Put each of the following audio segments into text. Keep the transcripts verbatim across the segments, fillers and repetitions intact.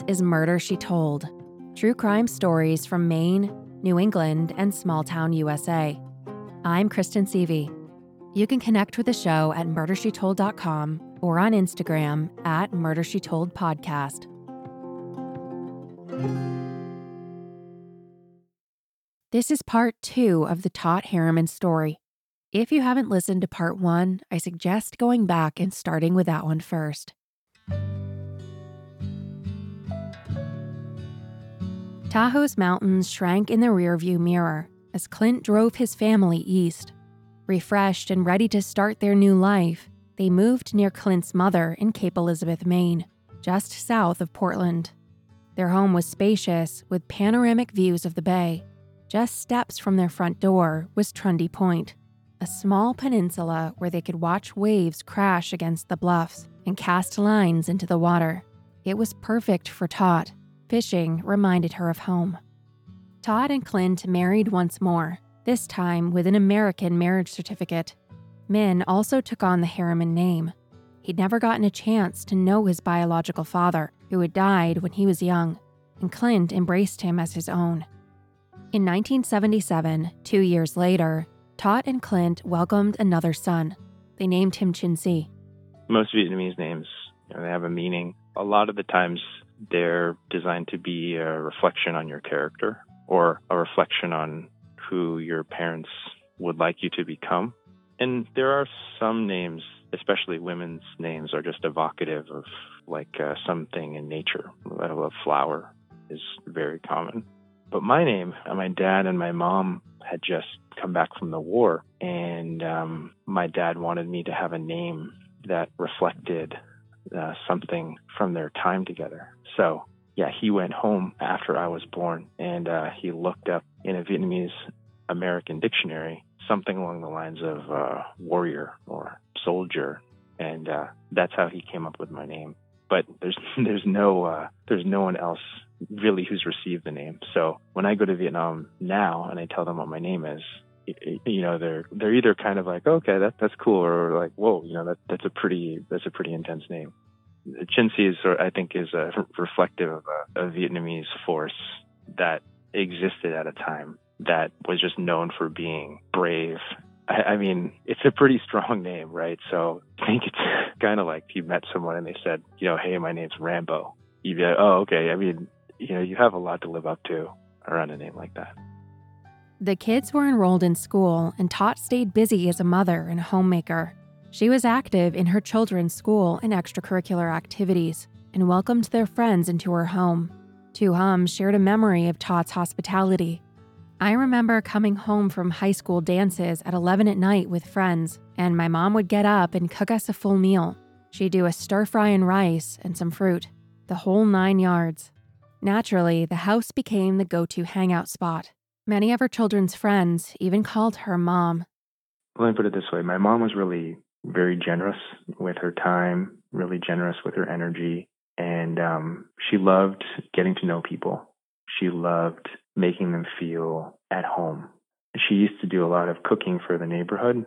is Murder, She Told. True crime stories from Maine, New England, and small-town U S A. I'm Kristen Seavey. You can connect with the show at murder she told dot com or on Instagram at Murder She Told Podcast. This is part two of the Tot Harriman story. If you haven't listened to part one, I suggest going back and starting with that one first. Tahoe's mountains shrank in the rearview mirror as Clint drove his family east. Refreshed and ready to start their new life, they moved near Clint's mother in Cape Elizabeth, Maine, just south of Portland. Their home was spacious with panoramic views of the bay. Just steps from their front door was Trundy Point, a small peninsula where they could watch waves crash against the bluffs and cast lines into the water. It was perfect for Tot. Fishing reminded her of home. Tot and Clint married once more, this time with an American marriage certificate. Min also took on the Harriman name. He'd never gotten a chance to know his biological father, who had died when he was young, and Clint embraced him as his own. In nineteen seventy-seven, two years later, Tot and Clint welcomed another son. They named him Chin Si. Most Vietnamese names, you know, they have a meaning. A lot of the times they're designed to be a reflection on your character or a reflection on who your parents would like you to become. And there are some names, especially women's names, are just evocative of like uh, something in nature. A flower is very common. But my name, my dad and my mom had just come back from the war, and um, my dad wanted me to have a name that reflected uh, something from their time together. So, yeah, he went home after I was born, and uh, he looked up in a Vietnamese American dictionary something along the lines of uh, warrior or soldier, and uh, that's how he came up with my name. But there's there's no uh, there's no one else really who's received the name. So when I go to Vietnam now and I tell them what my name is, you know, they're they're either kind of like, okay, that that's cool, or like, whoa, you know, that that's a pretty that's a pretty intense name. Chin Si is, I think, is a reflective of a, a Vietnamese force that existed at a time that was just known for being brave. I, I mean, it's a pretty strong name, right? So I think it's kind of like if you met someone and they said, you know, hey, my name's Rambo. You'd be like, oh, okay. I mean, you know, you have a lot to live up to around a name like that. The kids were enrolled in school, and Tot stayed busy as a mother and a homemaker. She was active in her children's school and extracurricular activities and welcomed their friends into her home. Two Hums shared a memory of Tot's hospitality. I remember coming home from high school dances at eleven at night with friends, and my mom would get up and cook us a full meal. She'd do a stir fry and rice and some fruit, the whole nine yards. Naturally, the house became the go-to hangout spot. Many of her children's friends even called her mom. Let me put it this way. My mom was really very generous with her time, really generous with her energy, and um, she loved getting to know people. She loved making them feel at home. She used to do a lot of cooking for the neighborhood,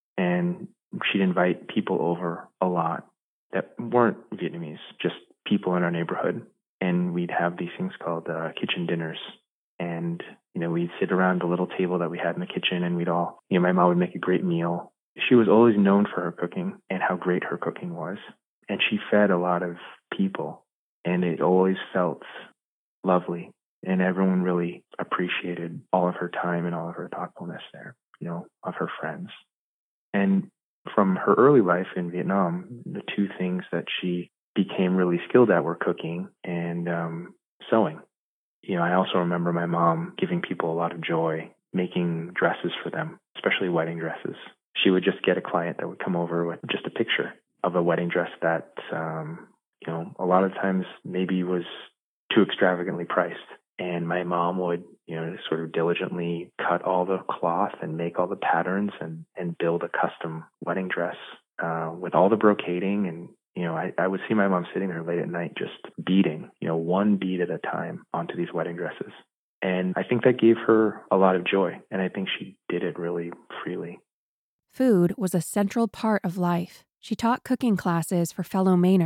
and she'd invite people over a lot that weren't Vietnamese, just people in our neighborhood. And we'd have these things called uh, kitchen dinners. And, you know, we'd sit around the little table that we had in the kitchen, and we'd all, you know, my mom would make a great meal. She was always known for her cooking and how great her cooking was. And she fed a lot of people, and it always felt lovely. And everyone really appreciated all of her time and all of her thoughtfulness there, you know, of her friends. And from her early life in Vietnam, the two things that she became really skilled at were cooking and um, sewing. You know, I also remember my mom giving people a lot of joy, making dresses for them, especially wedding dresses. She would just get a client that would come over with just a picture of a wedding dress that, um, you know, a lot of times maybe was too extravagantly priced. And my mom would, you know, sort of diligently cut all the cloth and make all the patterns and, and build a custom wedding dress uh, with all the brocading. And, you know, I, I would see my mom sitting there late at night just beading, you know, one bead at a time onto these wedding dresses. And I think that gave her a lot of joy. And I think she did it really freely. Food was a central part of life. She taught cooking classes for fellow Mainers,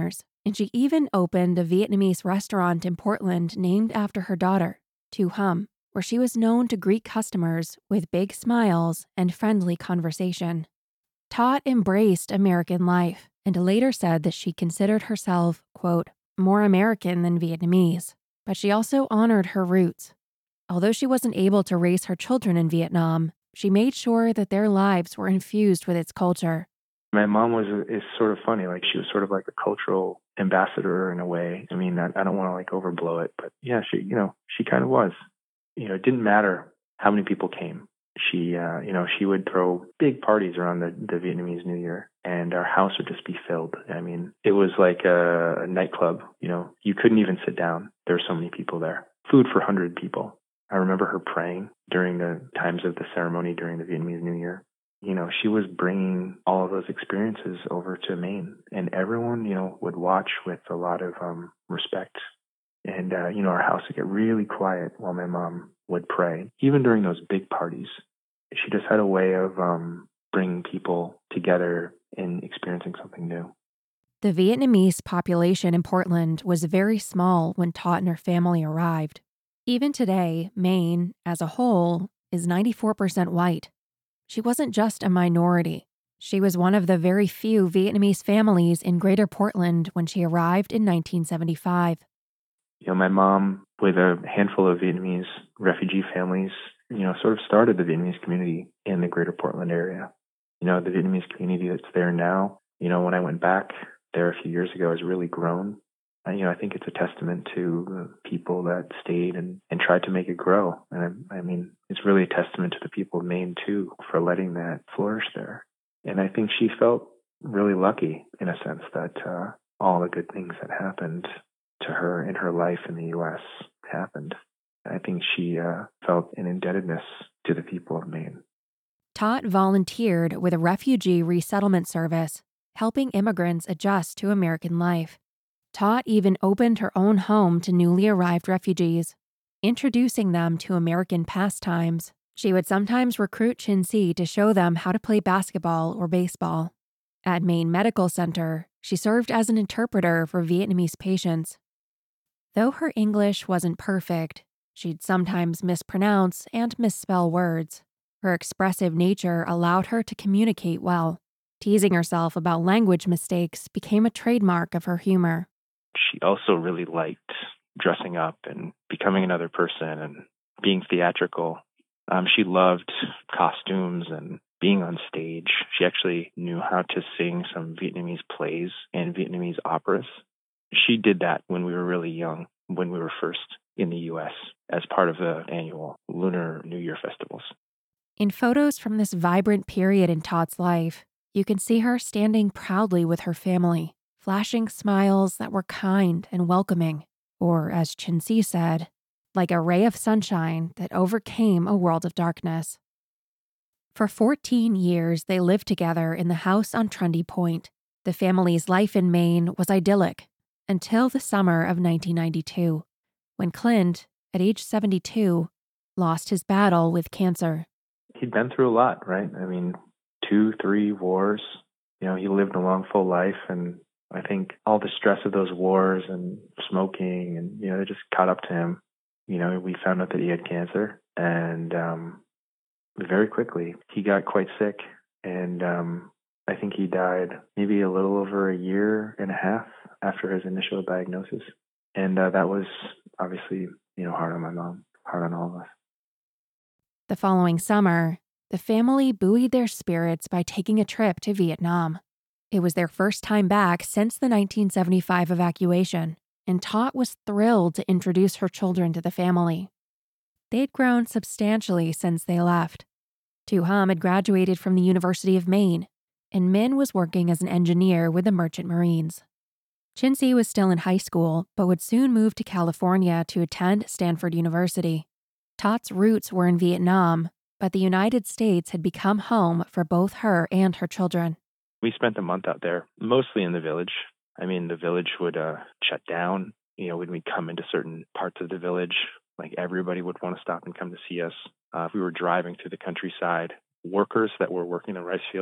And she even opened a Vietnamese restaurant in Portland named after her daughter, Tu Hum, where she was known to greet customers with big smiles and friendly conversation. Tot embraced American life and later said that she considered herself, quote, more American than Vietnamese, but she also honored her roots. Although she wasn't able to raise her children in Vietnam, she made sure that their lives were infused with its culture. My mom was is sort of funny. Like, she was sort of like a cultural ambassador in a way. I mean, I, I don't want to like overblow it, but yeah, she, you know, she kind of was. You know, it didn't matter how many people came. She, uh, you know, she would throw big parties around the, the Vietnamese New Year, and our house would just be filled. I mean, it was like a, a nightclub. You know, you couldn't even sit down. There were so many people there. Food for one hundred people. I remember her praying during the times of the ceremony during the Vietnamese New Year. You know, she was bringing all of those experiences over to Maine, and everyone, you know, would watch with a lot of um, respect. And, uh, you know, our house would get really quiet while my mom would pray. Even during those big parties, she just had a way of um, bringing people together and experiencing something new. The Vietnamese population in Portland was very small when Tot and her family arrived. Even today, Maine, as a whole, is ninety-four percent white. She wasn't just a minority. She was one of the very few Vietnamese families in Greater Portland when she arrived in nineteen seventy-five. You know, my mom, with a handful of Vietnamese refugee families, you know, sort of started the Vietnamese community in the Greater Portland area. You know, the Vietnamese community that's there now, you know, when I went back there a few years ago, has really grown. You know, I think it's a testament to the people that stayed and, and tried to make it grow. And I, I mean, it's really a testament to the people of Maine, too, for letting that flourish there. And I think she felt really lucky, in a sense, that uh, all the good things that happened to her in her life in the U S happened. I think she uh, felt an indebtedness to the people of Maine. Tot volunteered with a refugee resettlement service, helping immigrants adjust to American life. Tot even opened her own home to newly arrived refugees, introducing them to American pastimes. She would sometimes recruit Chin Si to show them how to play basketball or baseball. At Maine Medical Center, she served as an interpreter for Vietnamese patients. Though her English wasn't perfect, she'd sometimes mispronounce and misspell words. Her expressive nature allowed her to communicate well. Teasing herself about language mistakes became a trademark of her humor. She also really liked dressing up and becoming another person and being theatrical. Um, she loved costumes and being on stage. She actually knew how to sing some Vietnamese plays and Vietnamese operas. She did that when we were really young, when we were first in the U S as part of the annual Lunar New Year festivals. In photos from this vibrant period in Tot's life, you can see her standing proudly with her family, flashing smiles that were kind and welcoming, or as Chin Si said, like a ray of sunshine that overcame a world of darkness. For fourteen years, they lived together in the house on Trundy Point. The family's life in Maine was idyllic until the summer of nineteen ninety-two, when Clint, at age seventy-two, lost his battle with cancer. He'd been through a lot, right? I mean, two, three wars. You know, he lived a long, full life, and I think all the stress of those wars and smoking and, you know, it just caught up to him. You know, we found out that he had cancer, and um, very quickly he got quite sick, and um, I think he died maybe a little over a year and a half after his initial diagnosis. And uh, that was obviously, you know, hard on my mom, hard on all of us. The following summer, the family buoyed their spirits by taking a trip to Vietnam. It was their first time back since the nineteen seventy-five evacuation, and Tot was thrilled to introduce her children to the family. They'd grown substantially since they left. Tu Hum had graduated from the University of Maine, and Min was working as an engineer with the Merchant Marines. Chin Si was still in high school, but would soon move to California to attend Stanford University. Tot's roots were in Vietnam, but the United States had become home for both her and her children. We spent a month out there, mostly in the village. I mean, the village would uh, shut down. You know, when we'd come into certain parts of the village, like everybody would want to stop and come to see us. Uh, if we were driving through the countryside, workers that were working the rice fields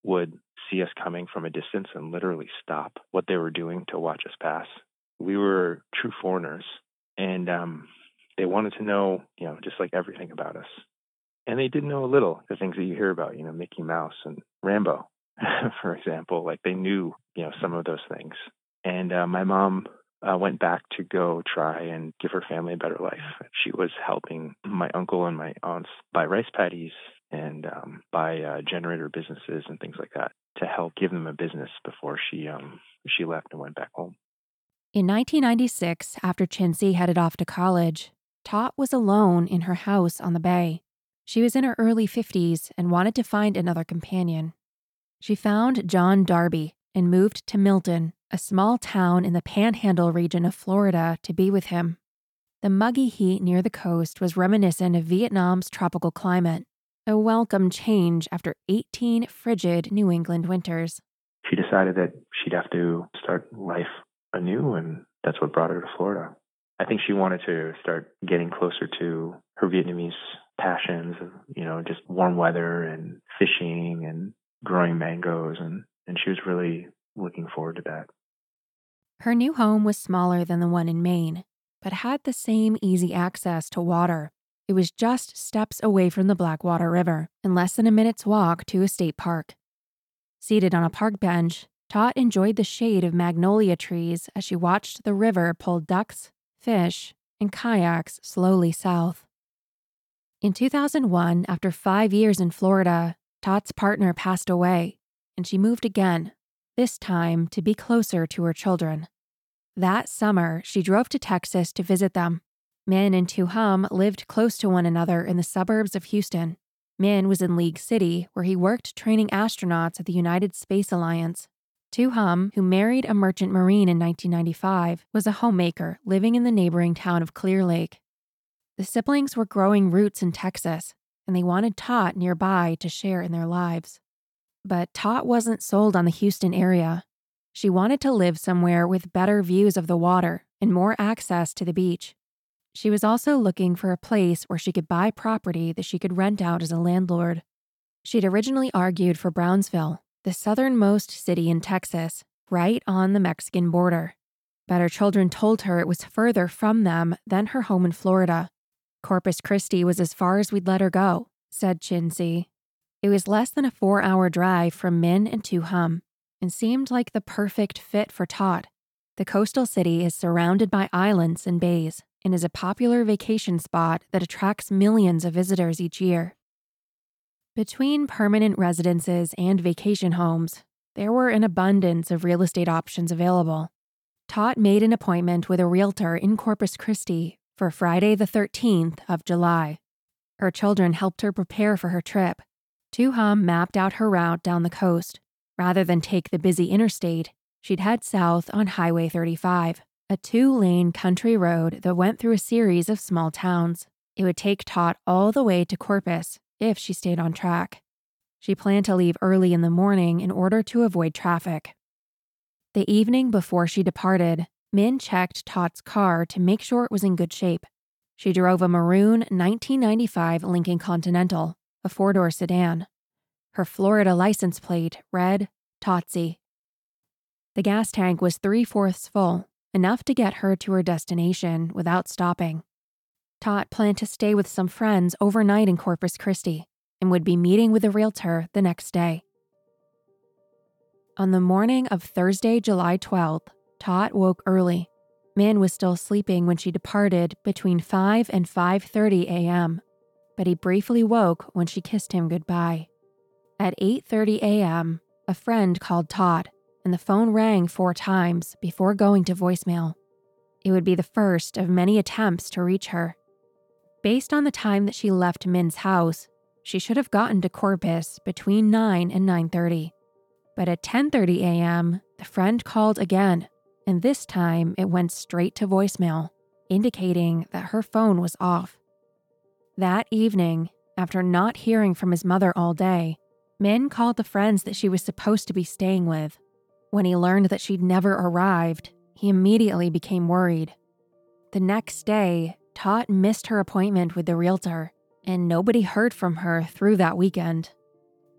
would see us coming from a distance and literally stop what they were doing to watch us pass. We were true foreigners, and um, they wanted to know, you know, just like everything about us. And they did know a little, the things that you hear about, you know, Mickey Mouse and Rambo, for example. Like they knew, you know, some of those things. And uh, my mom uh, went back to go try and give her family a better life. She was helping my uncle and my aunts buy rice paddies and um, buy uh, generator businesses and things like that to help give them a business before she um, she left and went back home. In nineteen ninety-six, after Chincy headed off to college, Tot was alone in her house on the bay. She was in her early fifties and wanted to find another companion. She found John Darby and moved to Milton, a small town in the Panhandle region of Florida, to be with him. The muggy heat near the coast was reminiscent of Vietnam's tropical climate, a welcome change after eighteen frigid New England winters. She decided that she'd have to start life anew, and that's what brought her to Florida. I think she wanted to start getting closer to her Vietnamese passions, you know, just warm weather and fishing and growing mangoes, and, and she was really looking forward to that. Her new home was smaller than the one in Maine, but had the same easy access to water. It was just steps away from the Blackwater River and less than a minute's walk to a state park. Seated on a park bench, Tot enjoyed the shade of magnolia trees as she watched the river pull ducks, fish, and kayaks slowly south. In two thousand one, after five years in Florida, Tot's partner passed away, and she moved again, this time to be closer to her children. That summer, she drove to Texas to visit them. Min and Tu Hum lived close to one another in the suburbs of Houston. Min was in League City, where he worked training astronauts at the United Space Alliance. Tu Hum, who married a merchant marine in nineteen ninety-five, was a homemaker living in the neighboring town of Clear Lake. The siblings were growing roots in Texas, and they wanted Tot nearby to share in their lives. But Tot wasn't sold on the Houston area. She wanted to live somewhere with better views of the water and more access to the beach. She was also looking for a place where she could buy property that she could rent out as a landlord. She'd originally argued for Brownsville, the southernmost city in Texas, right on the Mexican border. But her children told her it was further from them than her home in Florida. Corpus Christi was as far as we'd let her go, said Chincy. It was less than a four-hour drive from Min and Tu Hum, and seemed like the perfect fit for Tot. The coastal city is surrounded by islands and bays, and is a popular vacation spot that attracts millions of visitors each year. Between permanent residences and vacation homes, there were an abundance of real estate options available. Tot made an appointment with a realtor in Corpus Christi for Friday the thirteenth of July. Her children helped her prepare for her trip. Tu Hum mapped out her route down the coast. Rather than take the busy interstate, she'd head south on Highway thirty-five, a two-lane country road that went through a series of small towns. It would take Tot all the way to Corpus if she stayed on track. She planned to leave early in the morning in order to avoid traffic. The evening before she departed, Min checked Tot's car to make sure it was in good shape. She drove a maroon nineteen ninety-five Lincoln Continental, a four-door sedan. Her Florida license plate read Totsy. The gas tank was three-fourths full, enough to get her to her destination without stopping. Tot planned to stay with some friends overnight in Corpus Christi and would be meeting with a realtor the next day. On the morning of Thursday, July twelfth, Tot woke early. Min was still sleeping when she departed between five and five thirty a.m., but he briefly woke when she kissed him goodbye. At eight thirty a.m., a friend called Tot, and the phone rang four times before going to voicemail. It would be the first of many attempts to reach her. Based on the time that she left Min's house, she should have gotten to Corpus between nine and nine thirty. But at ten thirty a.m., the friend called again, and this time it went straight to voicemail, indicating that her phone was off. That evening, after not hearing from his mother all day, Min called the friends that she was supposed to be staying with. When he learned that she'd never arrived, he immediately became worried. The next day, Tot missed her appointment with the realtor, and nobody heard from her through that weekend.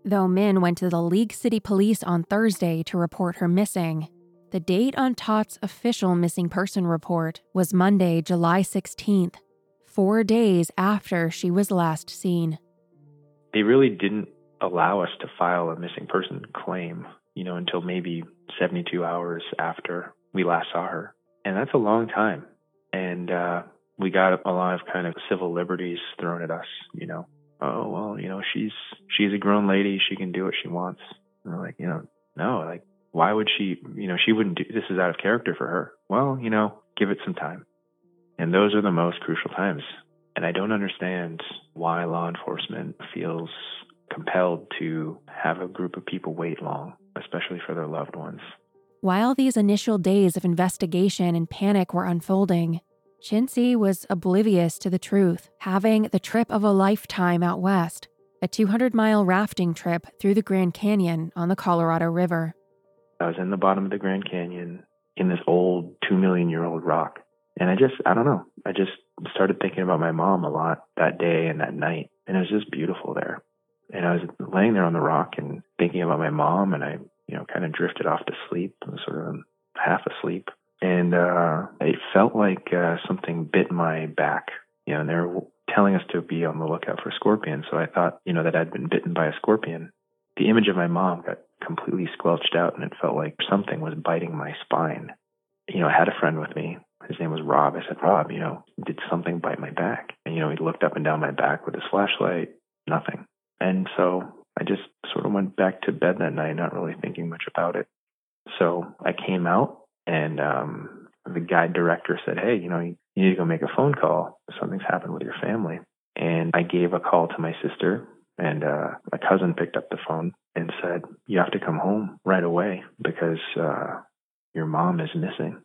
Though Min went to the League City Police on Thursday to report her missing, the date on Tott's official missing person report was Monday, July sixteenth, four days after she was last seen. They really didn't allow us to file a missing person claim, you know, until maybe seventy-two hours after we last saw her. And that's a long time. And uh, we got a lot of kind of civil liberties thrown at us, you know. Oh, well, you know, she's she's a grown lady. She can do what she wants. And we're like, you know, no, like, why would she, you know, she wouldn't do, this is out of character for her. Well, you know, give it some time. And those are the most crucial times. And I don't understand why law enforcement feels compelled to have a group of people wait long, especially for their loved ones. While these initial days of investigation and panic were unfolding, Chincy was oblivious to the truth, having the trip of a lifetime out west, a two hundred mile rafting trip through the Grand Canyon on the Colorado River. I was in the bottom of the Grand Canyon in this old two million year old rock. And I just, I don't know, I just started thinking about my mom a lot that day and that night. And it was just beautiful there. And I was laying there on the rock and thinking about my mom, and I, you know, kind of drifted off to sleep. I was sort of half asleep. And uh, it felt like uh, something bit my back. You know, and they were telling us to be on the lookout for scorpions. So I thought, you know, that I'd been bitten by a scorpion. The image of my mom got completely squelched out, and it felt like something was biting my spine. You know, I had a friend with me. His name was Rob. I said, Rob, you know, did something bite my back? And, you know, he looked up and down my back with his flashlight, nothing. And so I just sort of went back to bed that night, not really thinking much about it. So I came out, and um, the guide director said, hey, you know, you need to go make a phone call. Something's happened with your family. And I gave a call to my sister, and uh, my cousin picked up the phone and said, you have to come home right away because uh, your mom is missing.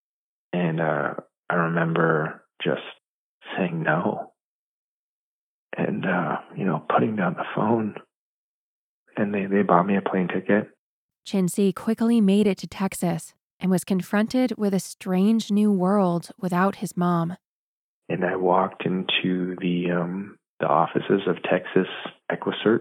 And uh, I remember just saying no and, uh, you know, putting down the phone. And they, they bought me a plane ticket. Chincy quickly made it to Texas and was confronted with a strange new world without his mom. And I walked into the um, the offices of Texas EquuSearch,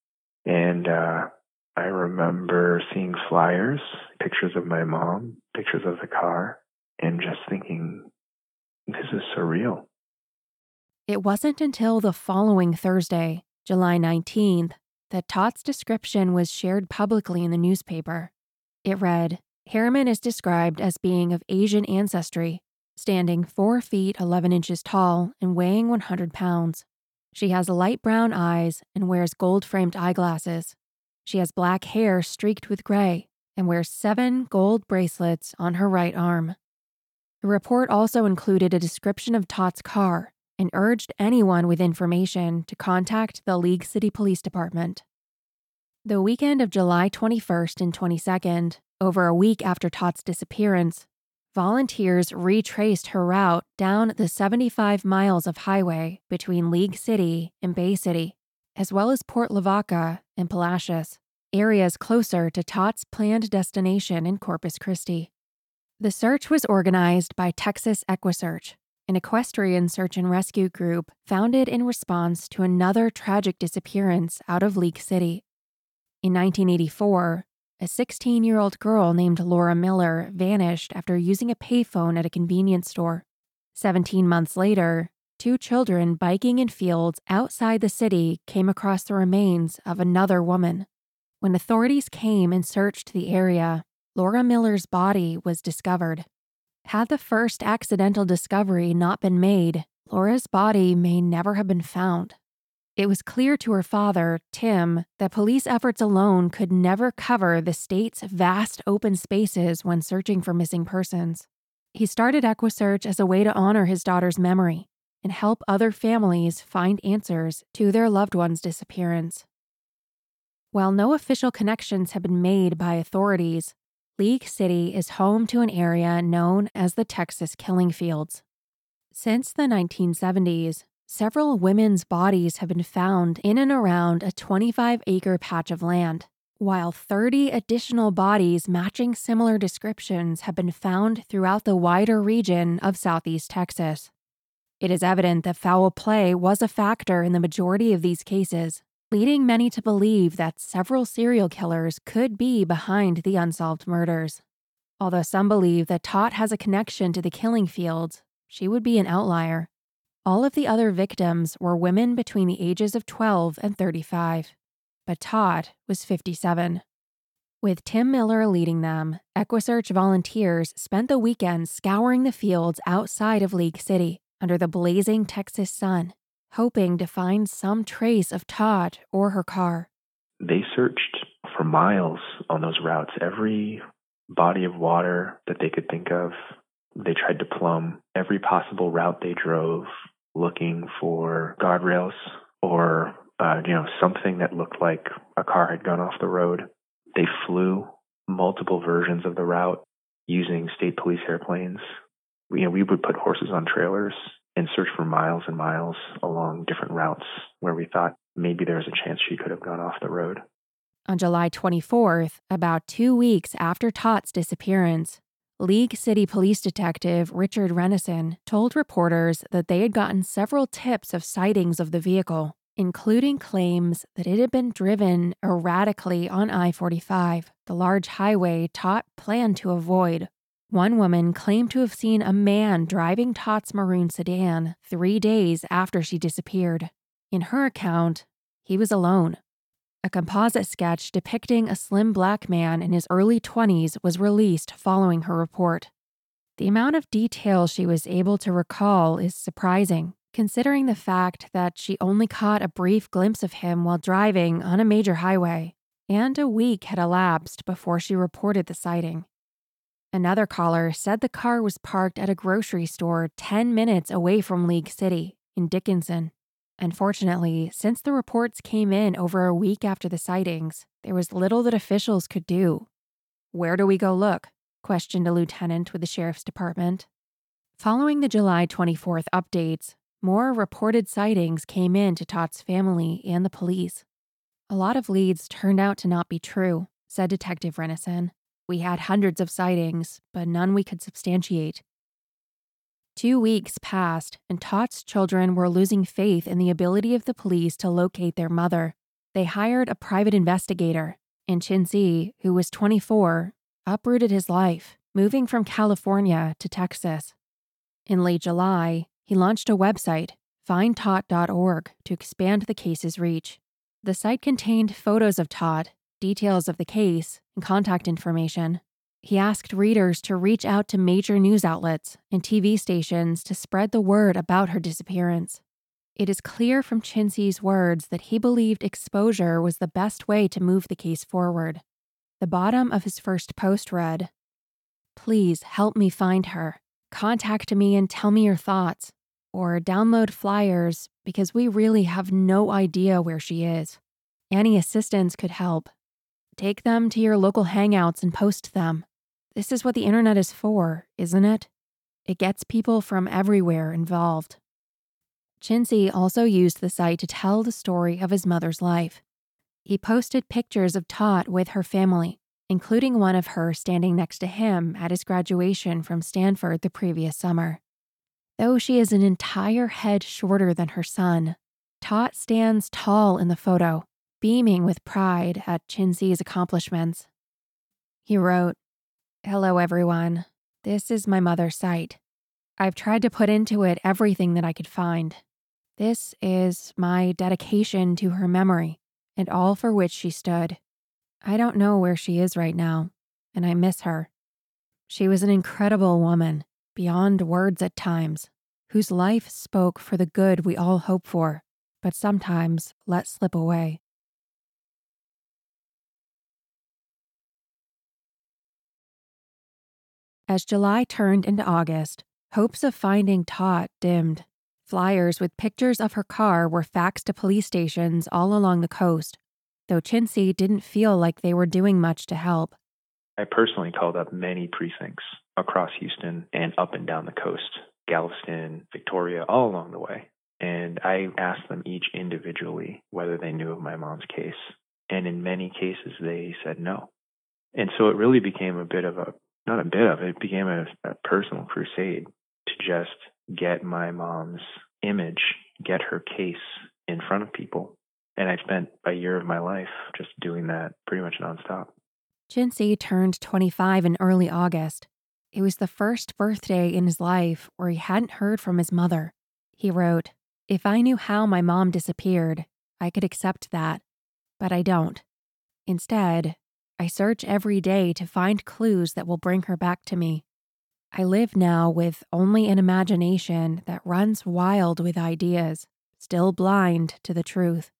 and uh, I remember seeing flyers, pictures of my mom, pictures of the car, and just thinking, this is surreal. It wasn't until the following Thursday, July nineteenth, that Tott's description was shared publicly in the newspaper. It read, Harriman is described as being of Asian ancestry, standing four feet eleven inches tall and weighing one hundred pounds. She has light brown eyes and wears gold-framed eyeglasses. She has black hair streaked with gray and wears seven gold bracelets on her right arm. The report also included a description of Tott's car and urged anyone with information to contact the League City Police Department. The weekend of July twenty-first and twenty-second, over a week after Tott's disappearance, volunteers retraced her route down the seventy-five miles of highway between League City and Bay City, as well as Port Lavaca and Palacios, areas closer to Tott's planned destination in Corpus Christi. The search was organized by Texas EquuSearch, an equestrian search and rescue group founded in response to another tragic disappearance out of League City. In nineteen eighty-four, a sixteen-year-old girl named Laura Miller vanished after using a payphone at a convenience store. Seventeen months later, two children biking in fields outside the city came across the remains of another woman. When authorities came and searched the area, Laura Miller's body was discovered. Had the first accidental discovery not been made, Laura's body may never have been found. It was clear to her father, Tim, that police efforts alone could never cover the state's vast open spaces when searching for missing persons. He started EquuSearch as a way to honor his daughter's memory and help other families find answers to their loved one's disappearance. While no official connections have been made by authorities, League City is home to an area known as the Texas Killing Fields. Since the nineteen seventies, several women's bodies have been found in and around a twenty-five acre patch of land, while thirty additional bodies matching similar descriptions have been found throughout the wider region of southeast Texas. It is evident that foul play was a factor in the majority of these cases, leading many to believe that several serial killers could be behind the unsolved murders. Although some believe that Tot has a connection to the killing fields, she would be an outlier. All of the other victims were women between the ages of twelve and thirty-five, but Tot was fifty-seven. With Tim Miller leading them, EquiSearch volunteers spent the weekend scouring the fields outside of League City under the blazing Texas sun, hoping to find some trace of Tot or her car. They searched for miles on those routes. Every body of water that they could think of, they tried to plumb every possible route they drove, looking for guardrails or uh, you know something that looked like a car had gone off the road. They flew multiple versions of the route using state police airplanes. We, you know, we would put horses on trailers and search for miles and miles along different routes where we thought maybe there was a chance she could have gone off the road. On July twenty-fourth, about two weeks after Tot's disappearance, League City Police Detective Richard Renison told reporters that they had gotten several tips of sightings of the vehicle, including claims that it had been driven erratically on I forty-five, the large highway Tot planned to avoid. One woman claimed to have seen a man driving Tot's maroon sedan three days after she disappeared. In her account, he was alone. A composite sketch depicting a slim black man in his early twenties was released following her report. The amount of detail she was able to recall is surprising, considering the fact that she only caught a brief glimpse of him while driving on a major highway, and a week had elapsed before she reported the sighting. Another caller said the car was parked at a grocery store ten minutes away from League City, in Dickinson. Unfortunately, since the reports came in over a week after the sightings, there was little that officials could do. "Where do we go look?" questioned a lieutenant with the sheriff's department. Following the July twenty-fourth updates, more reported sightings came in to Tot's family and the police. "A lot of leads turned out to not be true," said Detective Renison. "We had hundreds of sightings, but none we could substantiate." Two weeks passed, and Tot's children were losing faith in the ability of the police to locate their mother. They hired a private investigator, and Chinzi, who was twenty-four, uprooted his life, moving from California to Texas. In late July, he launched a website, find tot dot org, to expand the case's reach. The site contained photos of Tot, details of the case, and contact information. He asked readers to reach out to major news outlets and T V stations to spread the word about her disappearance. It is clear from Chinzi's words that he believed exposure was the best way to move the case forward. The bottom of his first post read, "Please help me find her. Contact me and tell me your thoughts. Or download flyers because we really have no idea where she is. Any assistance could help. Take them to your local hangouts and post them. This is what the internet is for, isn't it? It gets people from everywhere involved." Chinzi also used the site to tell the story of his mother's life. He posted pictures of Tot with her family, including one of her standing next to him at his graduation from Stanford the previous summer. Though she is an entire head shorter than her son, Tot stands tall in the photo, beaming with pride at Chinzi's accomplishments. He wrote, "Hello, everyone. This is my mother's site. I've tried to put into it everything that I could find. This is my dedication to her memory and all for which she stood. I don't know where she is right now, and I miss her. She was an incredible woman, beyond words at times, whose life spoke for the good we all hope for, but sometimes let slip away." As July turned into August, hopes of finding Tot dimmed. Flyers with pictures of her car were faxed to police stations all along the coast, though Chinzi didn't feel like they were doing much to help. I personally called up many precincts across Houston and up and down the coast, Galveston, Victoria, all along the way. And I asked them each individually whether they knew of my mom's case. And in many cases, they said no. And so it really became a bit of a, not a bit of, it became a, a personal crusade to just get my mom's image, get her case in front of people. And I spent a year of my life just doing that pretty much nonstop. Jinsey turned twenty-five in early August. It was the first birthday in his life where he hadn't heard from his mother. He wrote, "If I knew how my mom disappeared, I could accept that, but I don't. Instead, I search every day to find clues that will bring her back to me. I live now with only an imagination that runs wild with ideas, still blind to the truth."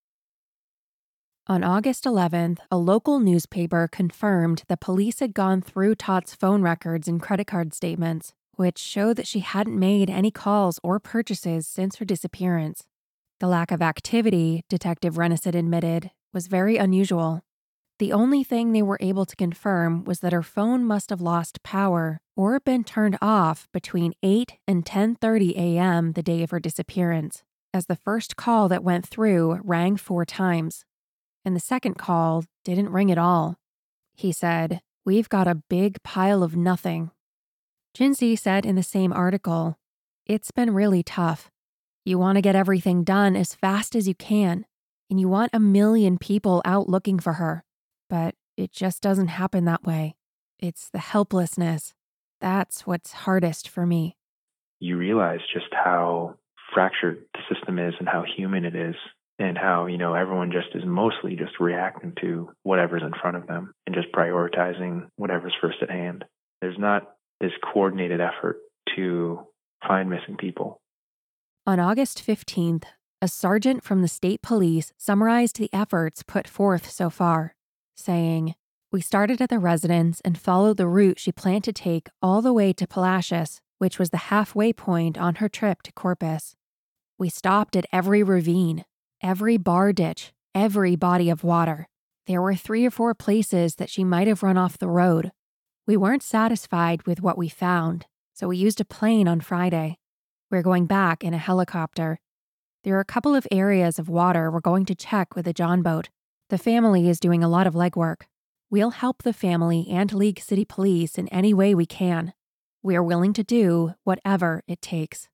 On August eleventh, a local newspaper confirmed that police had gone through Tott's phone records and credit card statements, which showed that she hadn't made any calls or purchases since her disappearance. The lack of activity, Detective Renison admitted, was very unusual. The only thing they were able to confirm was that her phone must have lost power or been turned off between eight and ten thirty a.m. the day of her disappearance, as the first call that went through rang four times. And the second call didn't ring at all. He said, "We've got a big pile of nothing." Jinsey said in the same article, "It's been really tough. You want to get everything done as fast as you can, and you want a million people out looking for her, but it just doesn't happen that way. It's the helplessness. That's what's hardest for me." You realize just how fractured the system is and how human it is. And how, you know, everyone just is mostly just reacting to whatever's in front of them and just prioritizing whatever's first at hand. There's not this coordinated effort to find missing people. On August fifteenth, a sergeant from the state police summarized the efforts put forth so far, saying, "We started at the residence and followed the route she planned to take all the way to Palacios, which was the halfway point on her trip to Corpus. We stopped at every ravine, every bar ditch, every body of water. There were three or four places that she might have run off the road. We weren't satisfied with what we found, so we used a plane on Friday. We're going back in a helicopter. There are a couple of areas of water we're going to check with a John boat. The family is doing a lot of legwork. We'll help the family and League City Police in any way we can. We are willing to do whatever it takes."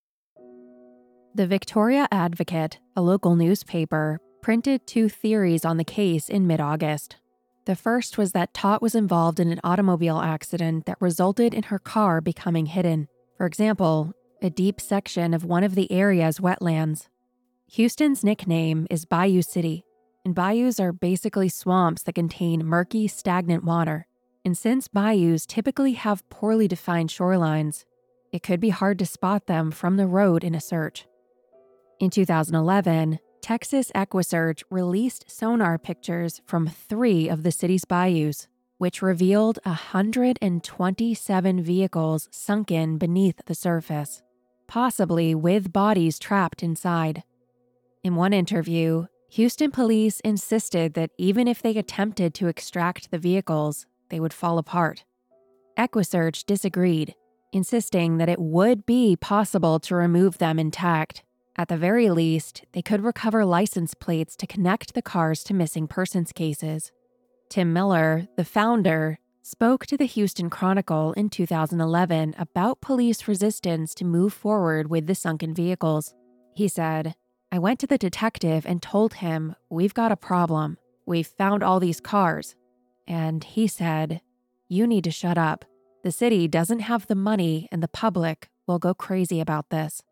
The Victoria Advocate, a local newspaper, printed two theories on the case in mid-August. The first was that Tott was involved in an automobile accident that resulted in her car becoming hidden. For example, a deep section of one of the area's wetlands. Houston's nickname is Bayou City, and bayous are basically swamps that contain murky, stagnant water. And since bayous typically have poorly defined shorelines, it could be hard to spot them from the road in a search. In two thousand eleven, Texas EquiSearch released sonar pictures from three of the city's bayous, which revealed one hundred twenty-seven vehicles sunken beneath the surface, possibly with bodies trapped inside. In one interview, Houston police insisted that even if they attempted to extract the vehicles, they would fall apart. EquiSearch disagreed, insisting that it would be possible to remove them intact. At the very least, they could recover license plates to connect the cars to missing persons cases. Tim Miller, the founder, spoke to the Houston Chronicle in two thousand eleven about police resistance to move forward with the sunken vehicles. He said, "I went to the detective and told him, we've got a problem. We've found all these cars. And he said, you need to shut up. The city doesn't have the money and the public will go crazy about this."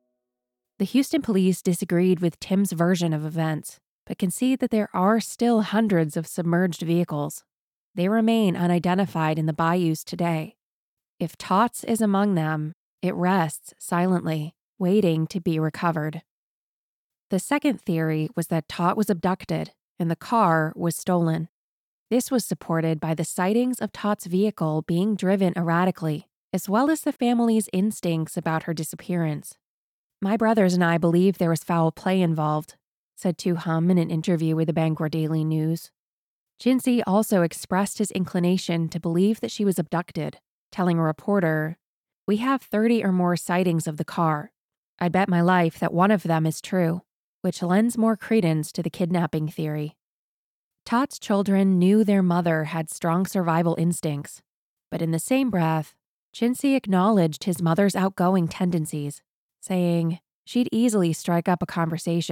The Houston police disagreed with Tim's version of events, but concede that there are still hundreds of submerged vehicles. They remain unidentified in the bayous today. If Tott's is among them, it rests silently, waiting to be recovered. The second theory was that Tott was abducted and the car was stolen. This was supported by the sightings of Tott's vehicle being driven erratically, as well as the family's instincts about her disappearance. "My brothers and I believe there was foul play involved," said Tu Hum in an interview with the Bangor Daily News. Jinsey also expressed his inclination to believe that she was abducted, telling a reporter, "We have thirty or more sightings of the car. I'd bet my life that one of them is true," which lends more credence to the kidnapping theory. Tott's children knew their mother had strong survival instincts, but in the same breath, Jinsey acknowledged his mother's outgoing tendencies, saying she'd easily strike up a conversation,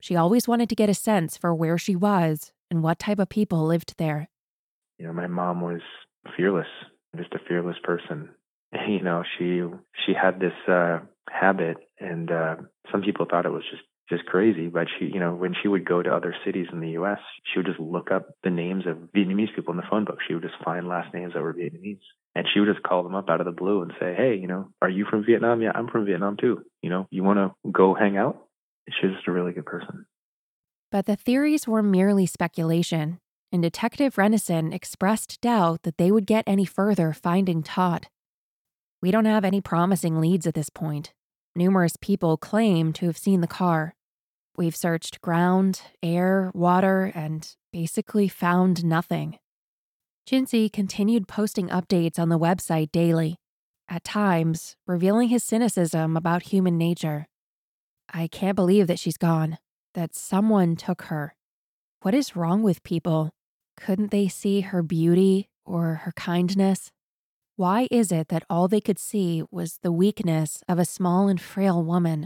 She always wanted to get a sense for where she was and what type of people lived there. You know, my mom was fearless, just a fearless person. You know, she she had this uh, habit, and uh, some people thought it was just just crazy. But she, you know, when she would go to other cities in the U S, she would just look up the names of Vietnamese people in the phone book. She would just find last names that were Vietnamese, and she would just call them up out of the blue and say, "Hey, you know, are you from Vietnam? Yeah, I'm from Vietnam too. You know, you want to go hang out?" She was just a really good person. But the theories were merely speculation, and Detective Renison expressed doubt that they would get any further finding Tot. "We don't have any promising leads at this point. Numerous people claim to have seen the car. We've searched ground, air, water, and basically found nothing." Chincy continued posting updates on the website daily, at times revealing his cynicism about human nature. "I can't believe that she's gone, that someone took her. What is wrong with people? Couldn't they see her beauty or her kindness? Why is it that all they could see was the weakness of a small and frail woman?"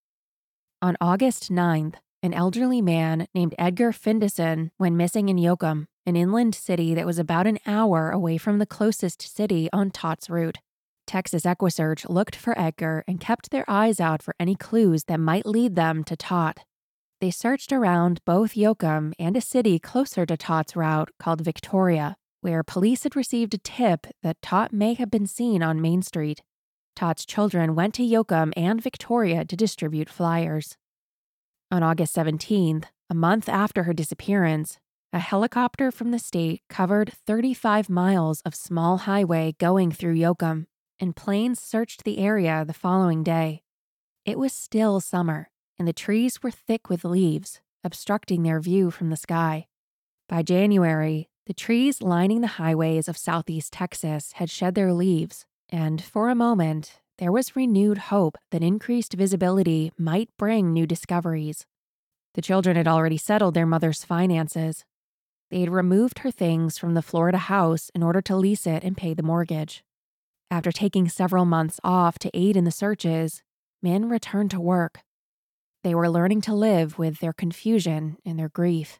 On August ninth, an elderly man named Edgar Findison went missing in Yoakum, an inland city that was about an hour away from the closest city on Tot's route. Texas EquiSearch looked for Edgar and kept their eyes out for any clues that might lead them to Tot. They searched around both Yoakum and a city closer to Tot's route called Victoria, where police had received a tip that Tot may have been seen on Main Street. Tot's children went to Yoakum and Victoria to distribute flyers. On August seventeenth, a month after her disappearance, a helicopter from the state covered thirty-five miles of small highway going through Yoakum, and planes searched the area the following day. It was still summer, and the trees were thick with leaves, obstructing their view from the sky. By January, the trees lining the highways of southeast Texas had shed their leaves, and for a moment, there was renewed hope that increased visibility might bring new discoveries. The children had already settled their mother's finances. They had removed her things from the Florida house in order to lease it and pay the mortgage. After taking several months off to aid in the searches, men returned to work. They were learning to live with their confusion and their grief.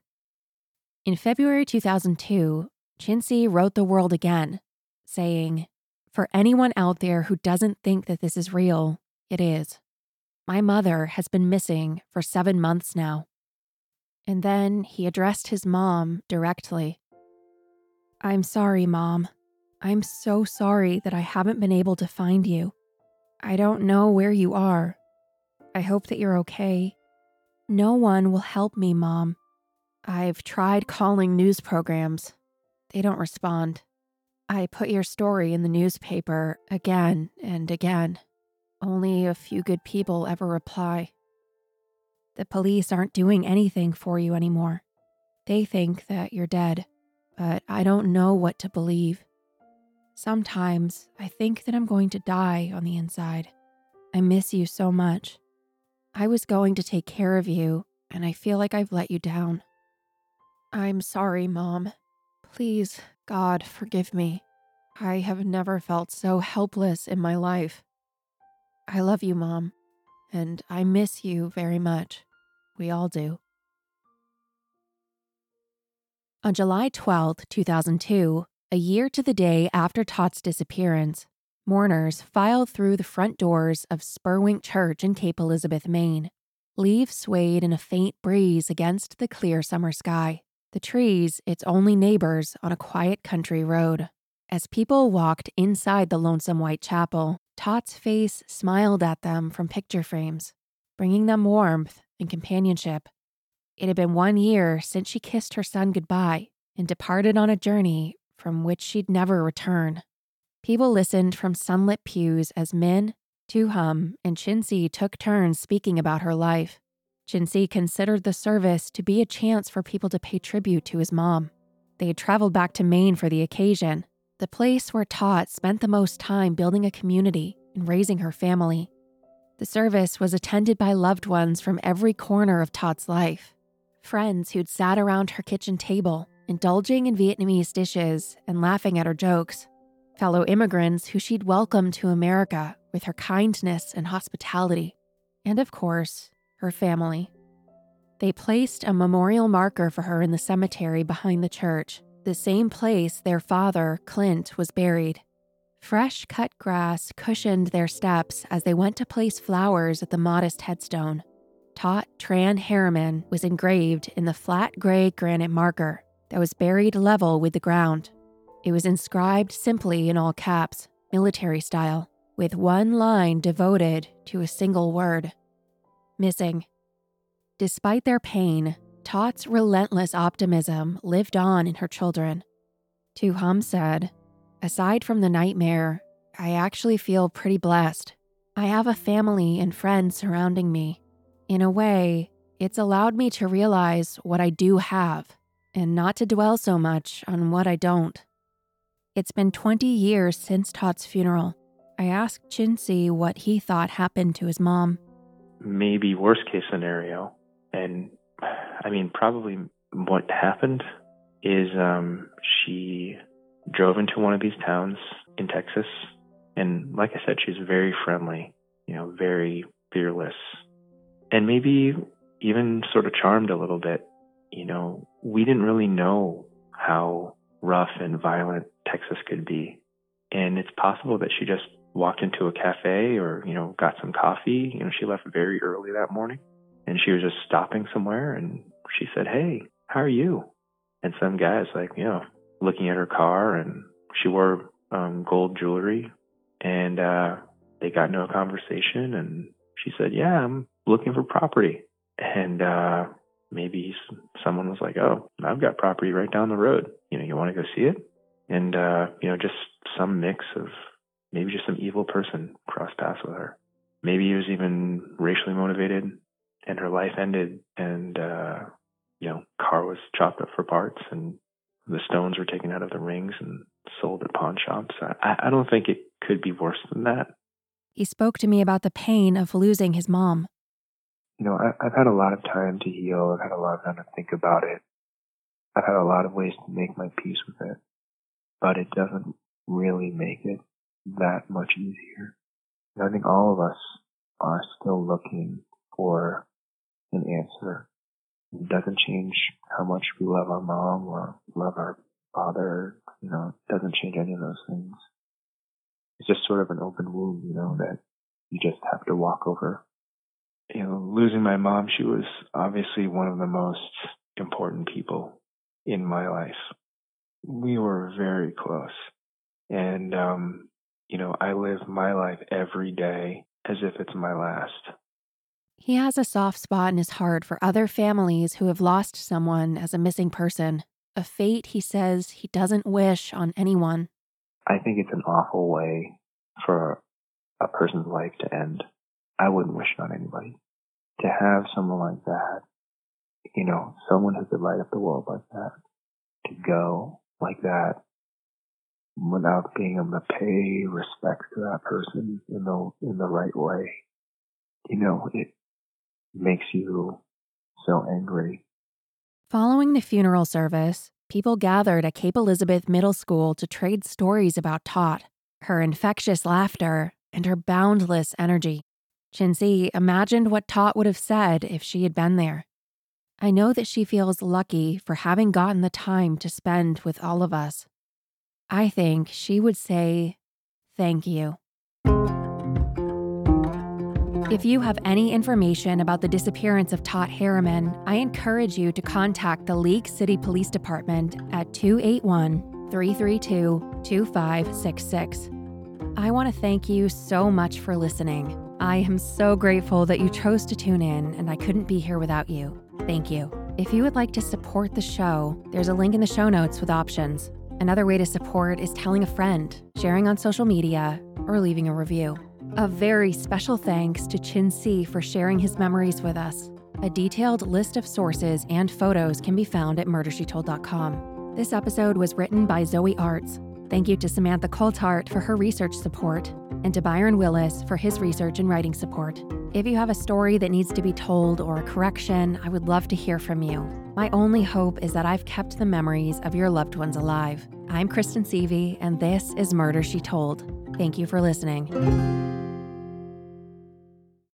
In February two thousand two, Chincy wrote the world again, saying, "For anyone out there who doesn't think that this is real, it is. My mother has been missing for seven months now." And then he addressed his mom directly. "I'm sorry, Mom. I'm so sorry that I haven't been able to find you. I don't know where you are. I hope that you're okay. No one will help me, Mom. I've tried calling news programs. They don't respond. I put your story in the newspaper again and again. Only a few good people ever reply. The police aren't doing anything for you anymore. They think that you're dead, but I don't know what to believe. Sometimes I think that I'm going to die on the inside. I miss you so much. I was going to take care of you, and I feel like I've let you down. I'm sorry, Mom. Please, God, forgive me. I have never felt so helpless in my life. I love you, Mom, and I miss you very much. We all do." On July twelfth, two thousand two, a year to the day after Tot's disappearance, mourners filed through the front doors of Spurwink Church in Cape Elizabeth, Maine. Leaves swayed in a faint breeze against the clear summer sky, the trees its only neighbors on a quiet country road. As people walked inside the lonesome white chapel, Tot's face smiled at them from picture frames, bringing them warmth and companionship. It had been one year since she kissed her son goodbye and departed on a journey from which she'd never return. People listened from sunlit pews as Min, Tuhum, and Chincy took turns speaking about her life. Chincy considered the service to be a chance for people to pay tribute to his mom. They had traveled back to Maine for the occasion, the place where Tot spent the most time building a community and raising her family. The service was attended by loved ones from every corner of Tot's life. Friends who'd sat around her kitchen table, indulging in Vietnamese dishes and laughing at her jokes. Fellow immigrants who she'd welcomed to America with her kindness and hospitality. And of course, her family. They placed a memorial marker for her in the cemetery behind the church, the same place their father, Clint, was buried. Fresh cut grass cushioned their steps as they went to place flowers at the modest headstone. Tot Tran Harriman was engraved in the flat gray granite marker that was buried level with the ground. It was inscribed simply in all caps, military style, with one line devoted to a single word: missing. Despite their pain, Tot's relentless optimism lived on in her children. Tu Hum said, "Aside from the nightmare, I actually feel pretty blessed. I have a family and friends surrounding me. In a way, it's allowed me to realize what I do have and not to dwell so much on what I don't." It's been twenty years since Tot's funeral. I asked Chinsi what he thought happened to his mom. Maybe worst case scenario. And I mean, probably what happened is um, she drove into one of these towns in Texas. And like I said, she's very friendly, you know, very fearless. And maybe even sort of charmed a little bit. You know, we didn't really know how rough and violent Texas could be. And it's possible that she just walked into a cafe or, you know, got some coffee. You know, she left very early that morning. And she was just stopping somewhere, and she said, "Hey, how are you?" And some guy's like, you know, looking at her car, and she wore um, gold jewelry. And uh, they got into a conversation, and she said, "Yeah, I'm looking for property." And uh, maybe someone was like, "Oh, I've got property right down the road. You know, you want to go see it?" And, uh, you know, just some mix of maybe just some evil person crossed paths with her. Maybe he was even racially motivated. And her life ended, and, uh, you know, car was chopped up for parts, and the stones were taken out of the rings and sold at pawn shops. I, I don't think it could be worse than that. He spoke to me about the pain of losing his mom. You know, I, I've had a lot of time to heal. I've had a lot of time to think about it. I've had a lot of ways to make my peace with it. But it doesn't really make it that much easier. And I think all of us are still looking for an answer. It doesn't change how much we love our mom or love our father. You know, it doesn't change any of those things. It's just sort of an open wound, you know, that you just have to walk over. You know, losing my mom, she was obviously one of the most important people in my life. We were very close. And, um, you know, I live my life every day as if it's my last. He has a soft spot in his heart for other families who have lost someone as a missing person, a fate he says he doesn't wish on anyone. I think it's an awful way for a person's life to end. I wouldn't wish it on anybody. To have someone like that, you know, someone who could light up the world like that, to go like that without being able to pay respect to that person in the in the right way, you know, it makes you so angry. Following the funeral service, people gathered at Cape Elizabeth Middle School to trade stories about Tot, her infectious laughter, and her boundless energy. Chinsi imagined what Tot would have said if she had been there. I know that she feels lucky for having gotten the time to spend with all of us. I think she would say, thank you. If you have any information about the disappearance of Tot Harriman, I encourage you to contact the League City Police Department at two eight one, three three two, two five six six. I want to thank you so much for listening. I am so grateful that you chose to tune in, and I couldn't be here without you. Thank you. If you would like to support the show, there's a link in the show notes with options. Another way to support is telling a friend, sharing on social media, or leaving a review. A very special thanks to Chinsi for sharing his memories with us. A detailed list of sources and photos can be found at murder she told dot com. This episode was written by Zoe Arts. Thank you to Samantha Coulthart for her research support, and to Byron Willis for his research and writing support. If you have a story that needs to be told or a correction, I would love to hear from you. My only hope is that I've kept the memories of your loved ones alive. I'm Kristen Seavey, and this is Murder She Told. Thank you for listening.